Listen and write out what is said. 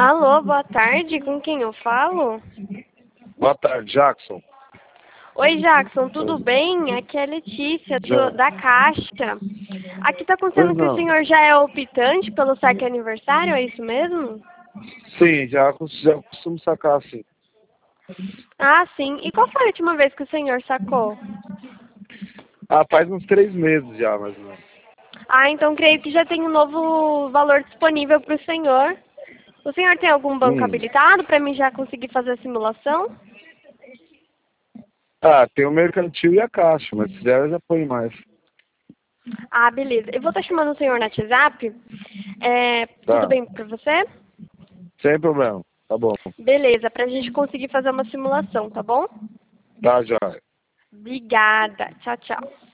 Alô, boa tarde, com quem eu falo? Boa tarde, Jackson. Oi, Jackson, tudo bem? Aqui é a Letícia, Já... da Caixa. Aqui tá acontecendo Pois que o não. senhor já é optante pelo saque aniversário, é isso mesmo? Sim, já costumo sacar assim. Ah, sim. E qual foi a última vez que o senhor sacou? Ah, faz uns 3 meses já, mais ou menos. Ah, então creio que já tem um novo valor disponível para o senhor. O senhor tem algum banco Hum. habilitado para mim já conseguir fazer a simulação? Ah, tem o mercantil e a caixa, mas se der eu já ponho mais. Ah, beleza. Eu vou estar chamando o senhor no WhatsApp. Tudo Tá, bem para você? sem problema. Tá bom. Beleza, para a gente conseguir fazer uma simulação, tá bom? Tá, já. Obrigada. Tchau, tchau.